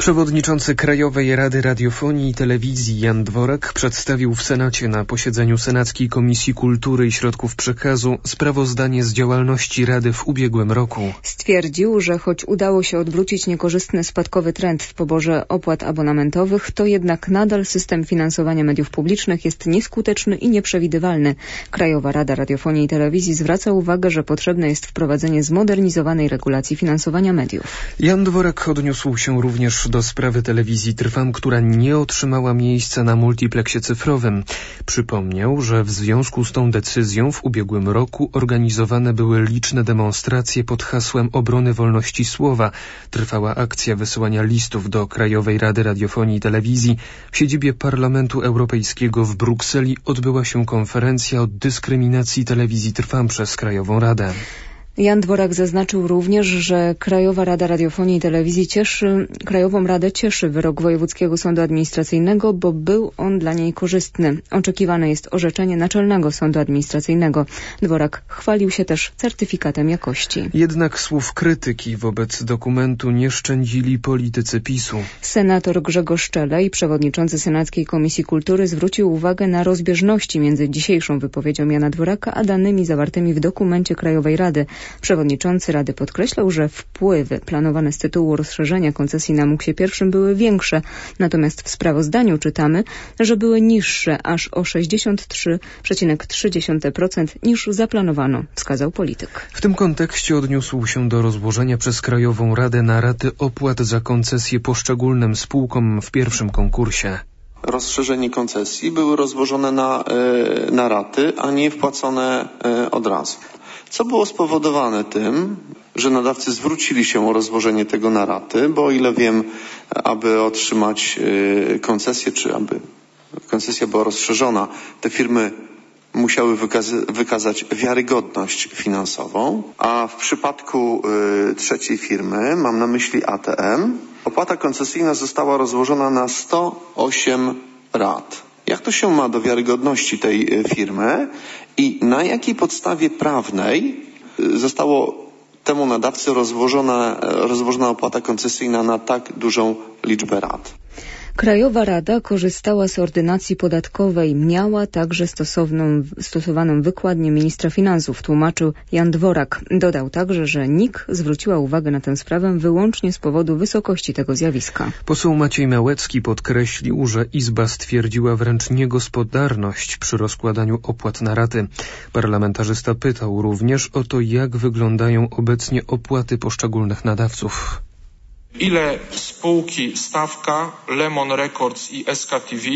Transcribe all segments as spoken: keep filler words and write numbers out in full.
Przewodniczący Krajowej Rady Radiofonii i Telewizji Jan Dworak przedstawił w Senacie na posiedzeniu Senackiej Komisji Kultury i Środków Przekazu sprawozdanie z działalności Rady w ubiegłym roku. Stwierdził, że choć udało się odwrócić niekorzystny spadkowy trend w poborze opłat abonamentowych, to jednak nadal system finansowania mediów publicznych jest nieskuteczny i nieprzewidywalny. Krajowa Rada Radiofonii i Telewizji zwraca uwagę, że potrzebne jest wprowadzenie zmodernizowanej regulacji finansowania mediów. Jan Dworak odniósł się również do sprawy telewizji Trwam, która nie otrzymała miejsca na multipleksie cyfrowym. Przypomniał, że w związku z tą decyzją w ubiegłym roku organizowane były liczne demonstracje pod hasłem obrony wolności słowa. Trwała akcja wysyłania listów do Krajowej Rady Radiofonii i Telewizji. W siedzibie Parlamentu Europejskiego w Brukseli odbyła się konferencja o dyskryminacji telewizji Trwam przez Krajową Radę. Jan Dworak zaznaczył również, że Krajowa Rada Radiofonii i Telewizji cieszy, Krajową Radę cieszy wyrok Wojewódzkiego Sądu Administracyjnego, bo był on dla niej korzystny. Oczekiwane jest orzeczenie Naczelnego Sądu Administracyjnego. Dworak chwalił się też certyfikatem jakości. Jednak słów krytyki wobec dokumentu nie szczędzili politycy PiSu. Senator Grzegorz Czelej, przewodniczący Senackiej Komisji Kultury, zwrócił uwagę na rozbieżności między dzisiejszą wypowiedzią Jana Dworaka a danymi zawartymi w dokumencie Krajowej Rady. Przewodniczący Rady podkreślał, że wpływy planowane z tytułu rozszerzenia koncesji na Muksie pierwszym były większe, natomiast w sprawozdaniu czytamy, że były niższe aż o sześćdziesiąt trzy przecinek trzy procent niż zaplanowano, wskazał polityk. W tym kontekście odniósł się do rozłożenia przez Krajową Radę na raty opłat za koncesje poszczególnym spółkom w pierwszym konkursie. Rozszerzenie koncesji były rozłożone na, na raty, a nie wpłacone od razu. Co było spowodowane tym, że nadawcy zwrócili się o rozłożenie tego na raty, bo o ile wiem, aby otrzymać koncesję, czy aby koncesja była rozszerzona, te firmy musiały wykazy- wykazać wiarygodność finansową, a w przypadku y, trzeciej firmy, mam na myśli A T M, opłata koncesyjna została rozłożona na sto osiem rat. Jak to się ma do wiarygodności tej firmy i na jakiej podstawie prawnej zostało temu nadawcy rozłożona, rozłożona opłata koncesyjna na tak dużą liczbę rat? Krajowa Rada korzystała z ordynacji podatkowej, miała także stosowną, stosowaną wykładnię ministra finansów, tłumaczył Jan Dworak. Dodał także, że N I K zwróciła uwagę na tę sprawę wyłącznie z powodu wysokości tego zjawiska. Poseł Maciej Małecki podkreślił, że Izba stwierdziła wręcz niegospodarność przy rozkładaniu opłat na raty. Parlamentarzysta pytał również o to, jak wyglądają obecnie opłaty poszczególnych nadawców. Ile spółki Stawka, Lemon Records i S K T V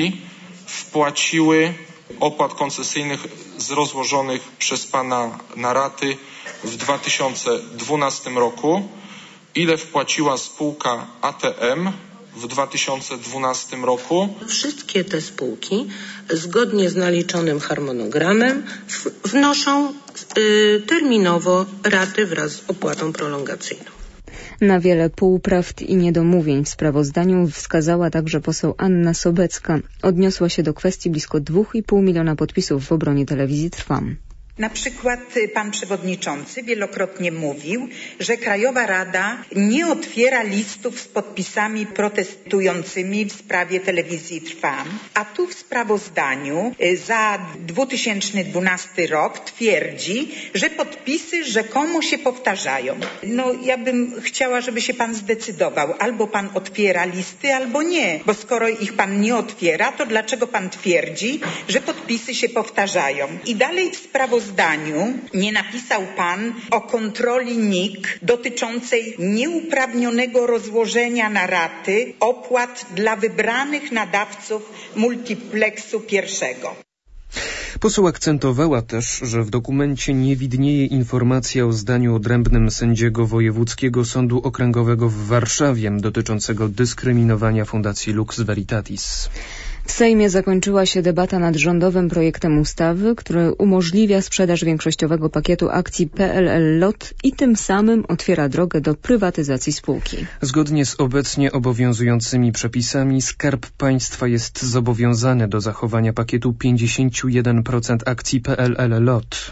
wpłaciły opłat koncesyjnych z rozłożonych przez pana na raty w dwa tysiące dwunastym roku? Ile wpłaciła spółka A T M w dwa tysiące dwunastym roku? Wszystkie te spółki zgodnie z naliczonym harmonogramem wnoszą y, terminowo raty wraz z opłatą prolongacyjną. Na wiele półprawd i niedomówień w sprawozdaniu wskazała także poseł Anna Sobecka. Odniosła się do kwestii blisko dwa i pół miliona podpisów w obronie telewizji Trwam. Na przykład pan przewodniczący wielokrotnie mówił, że Krajowa Rada nie otwiera listów z podpisami protestującymi w sprawie telewizji Trwam, a tu w sprawozdaniu za dwa tysiące dwunasty rok twierdzi, że podpisy rzekomo się powtarzają. No ja bym chciała, żeby się pan zdecydował. Albo pan otwiera listy, albo nie. Bo skoro ich pan nie otwiera, to dlaczego pan twierdzi, że podpisy się powtarzają? I dalej w sprawozdaniu zdaniu nie napisał pan o kontroli N I K dotyczącej nieuprawnionego rozłożenia na raty opłat dla wybranych nadawców multipleksu pierwszego. Poseł akcentowała też, że w dokumencie nie widnieje informacja o zdaniu odrębnym sędziego Wojewódzkiego Sądu Okręgowego w Warszawie dotyczącego dyskryminowania Fundacji Lux Veritatis. W Sejmie zakończyła się debata nad rządowym projektem ustawy, który umożliwia sprzedaż większościowego pakietu akcji P L L Lot i tym samym otwiera drogę do prywatyzacji spółki. Zgodnie z obecnie obowiązującymi przepisami Skarb Państwa jest zobowiązany do zachowania pakietu pięćdziesiąt jeden procent akcji P L L Lot.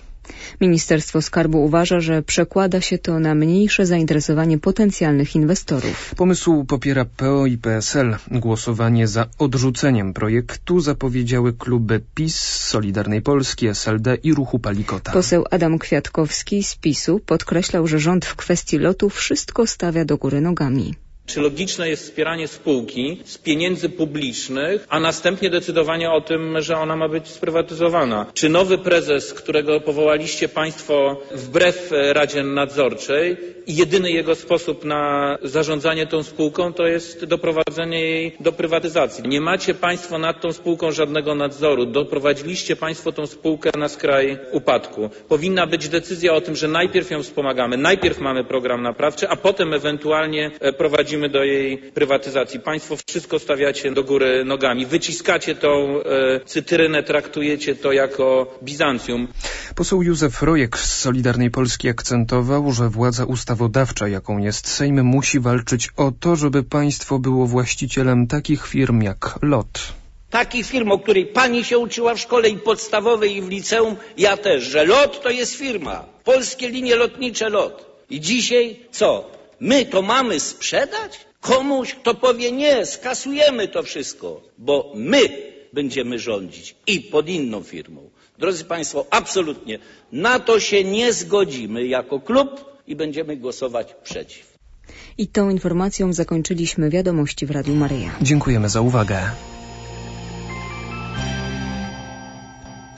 Ministerstwo Skarbu uważa, że przekłada się to na mniejsze zainteresowanie potencjalnych inwestorów. Pomysł popiera P O i P S L. Głosowanie za odrzuceniem projektu zapowiedziały kluby PiS, Solidarnej Polski, S L D i Ruchu Palikota. Poseł Adam Kwiatkowski z PiSu podkreślał, że rząd w kwestii lotu wszystko stawia do góry nogami. Czy logiczne jest wspieranie spółki z pieniędzy publicznych, a następnie decydowanie o tym, że ona ma być sprywatyzowana? Czy nowy prezes, którego powołaliście Państwo wbrew Radzie Nadzorczej i jedyny jego sposób na zarządzanie tą spółką to jest doprowadzenie jej do prywatyzacji? Nie macie Państwo nad tą spółką żadnego nadzoru. Doprowadziliście Państwo tą spółkę na skraj upadku. Powinna być decyzja o tym, że najpierw ją wspomagamy, najpierw mamy program naprawczy, a potem ewentualnie prowadzimy do jej prywatyzacji. Państwo wszystko stawiacie do góry nogami. Wyciskacie tą e, cytrynę, traktujecie to jako Bizancjum. Poseł Józef Rojek z Solidarnej Polski akcentował, że władza ustawodawcza, jaką jest Sejm, musi walczyć o to, żeby państwo było właścicielem takich firm jak LOT. Takich firm, o której pani się uczyła w szkole i podstawowej, i w liceum, ja też, że LOT to jest firma. Polskie linie lotnicze LOT. I dzisiaj co? My to mamy sprzedać? Komuś, kto powie nie, skasujemy to wszystko, bo my będziemy rządzić i pod inną firmą. Drodzy Państwo, absolutnie na to się nie zgodzimy jako klub i będziemy głosować przeciw. I tą informacją zakończyliśmy wiadomości w Radiu Maryja. Dziękujemy za uwagę.